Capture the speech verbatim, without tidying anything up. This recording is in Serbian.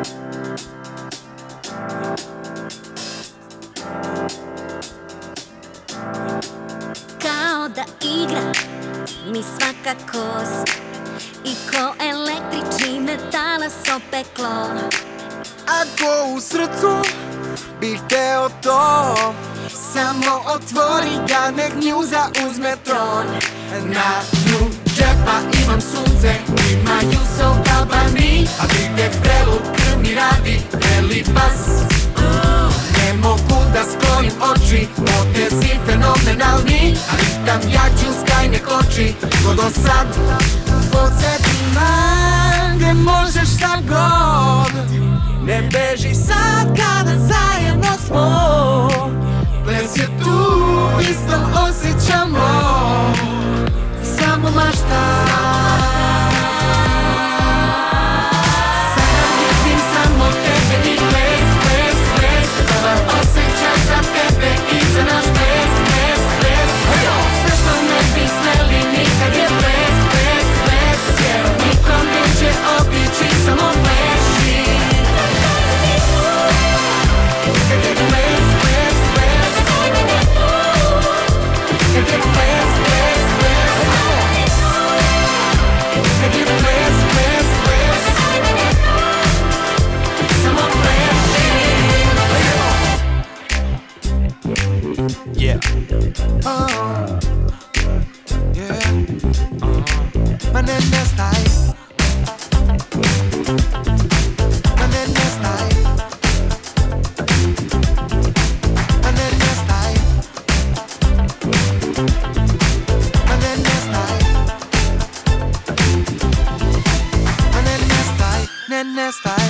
Kao da igra mi svaka kost i ko električni metalas opeklo. Ako u srcu bih hteo to, samo otvori ga, nek njuza uzme tron. Na dnu džepa imam sunce, imaju sokabani, a vidjeh vrelu krv mi radi, vreli bas. Ne mogu da sklojim oči, potezi fenomenalni, a ritam jači uz kraj ne koči, ko do sad. Podsjeti me gde možeš šta god, ne beži sad kada zajedno smo. Ples je tu, isto osjećamo, samo mašta. Sada vidim samo tebe i ples, ples, ples. Dobar osjećaj za tebe i za naš ples, ples, ples. Sve što ne bi smeli nikad je ples, ples, ples. Jer nikom neće obići, samo pleši. Kad je ples, ples, ples. Kad je ples, ples, ples. Kad je ples, ples, ples. Samo pleši. Yeah. Oh. Yeah. Oh. Ma ne ne staj. Ma ne ne staj. Ma ne ne staj. Ma ne ne staj. Ma ne ne staj. Ne ne staj.